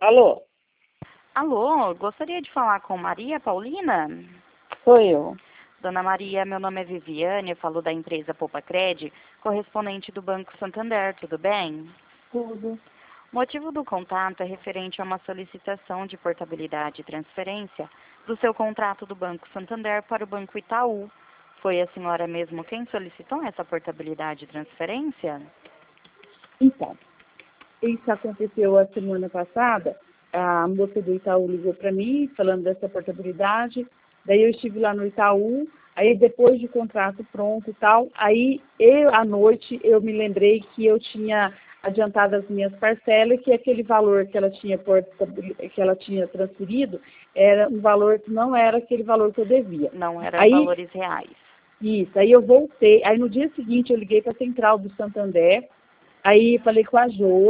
Alô, Alô, gostaria de falar com Maria Paulina? sou eu. Dona Maria, meu nome é Viviane, eu falo da empresa Poupa-Cred, correspondente do Banco Santander, tudo bem? Tudo. O motivo do contato é referente a uma solicitação de portabilidade e transferência do seu contrato do Banco Santander para o Banco Itaú. Foi a senhora mesmo quem solicitou essa portabilidade e transferência? Então, isso aconteceu a semana passada. A moça do Itaú ligou para mim, falando dessa portabilidade. Daí eu estive lá no Itaú. Aí depois do contrato pronto e tal, aí à noite eu me lembrei que eu tinha adiantado as minhas parcelas, que aquele valor que que ela tinha transferido era um valor que não era aquele valor que eu devia. Não eram Aí valores reais. Isso, aí eu voltei, aí no dia seguinte eu liguei para a central do Santander, aí falei com a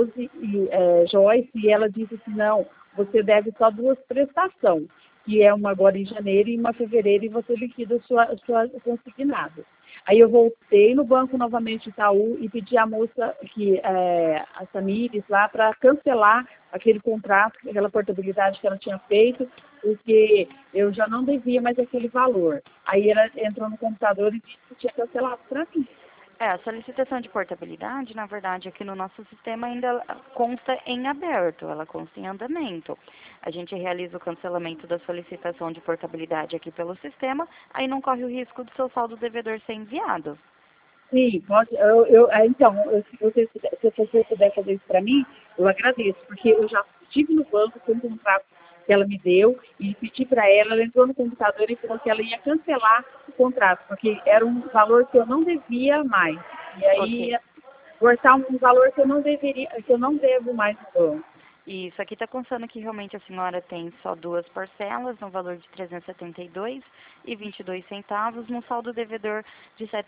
Joyce, e ela disse assim, não, você deve só duas prestações, que é uma agora em janeiro e uma em fevereiro, e você liquida a sua consignada. Aí eu voltei no banco novamente Itaú e pedi à moça, a Samires, lá para cancelar aquele contrato, aquela portabilidade que ela tinha feito, porque eu já não devia mais aquele valor. Aí ela entrou no computador e disse que tinha cancelado para mim. A solicitação de portabilidade, na verdade, aqui no nosso sistema ainda consta em aberto, ela consta em andamento. A gente realiza o cancelamento da solicitação de portabilidade aqui pelo sistema, aí não corre o risco do seu saldo devedor ser enviado. Sim, pode. Então, se você puder fazer isso para mim, eu agradeço, porque eu já estive no banco com o contrato que ela me deu e pedi para ela entrou no computador e falou que ela ia cancelar o contrato, porque era um valor que eu não devia mais. E aí Ok. ia cortar um valor que eu não deveria, que eu não devo mais no banco. Isso aqui está constando que realmente a senhora tem só duas parcelas, no valor de R$ 372,22, no saldo devedor de R$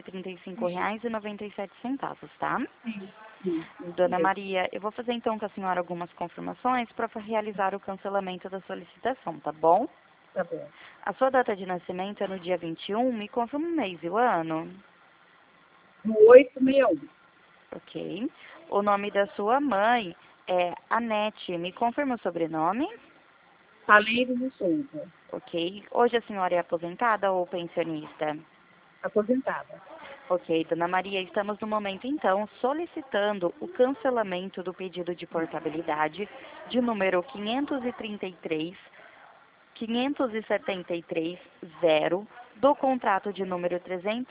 735,97, tá? Sim, isso Dona mesmo. Maria, eu vou fazer então com a senhora algumas confirmações para realizar o cancelamento da solicitação, tá bom? Tá bom. A sua data de nascimento é no dia 21, me confirma o mês e o ano. No 861. Ok. O nome da sua mãe é Anete, me confirma o sobrenome. Saleiro do Souza. Ok. Hoje a senhora é aposentada ou pensionista? Aposentada. Ok, Dona Maria, estamos no momento então solicitando o cancelamento do pedido de portabilidade de número 533-573-0 do contrato de número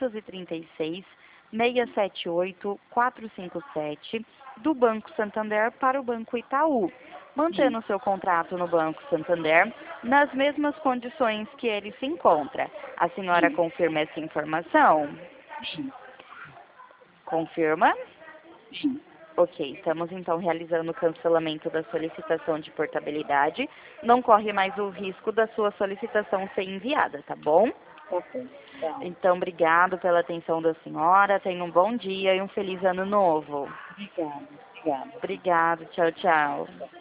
336-678-457 do Banco Santander para o Banco Itaú, Sim. mantendo o seu contrato no Banco Santander nas mesmas condições que ele se encontra. A senhora confirma essa informação? Sim. Confirma? Sim. Ok, estamos então realizando o cancelamento da solicitação de portabilidade. Não corre mais o risco da sua solicitação ser enviada, tá bom? Tá bom. Tá. Então, obrigado pela atenção da senhora. Tenha um bom dia e um feliz ano novo. Obrigada. Obrigada. Obrigado, tchau, tchau.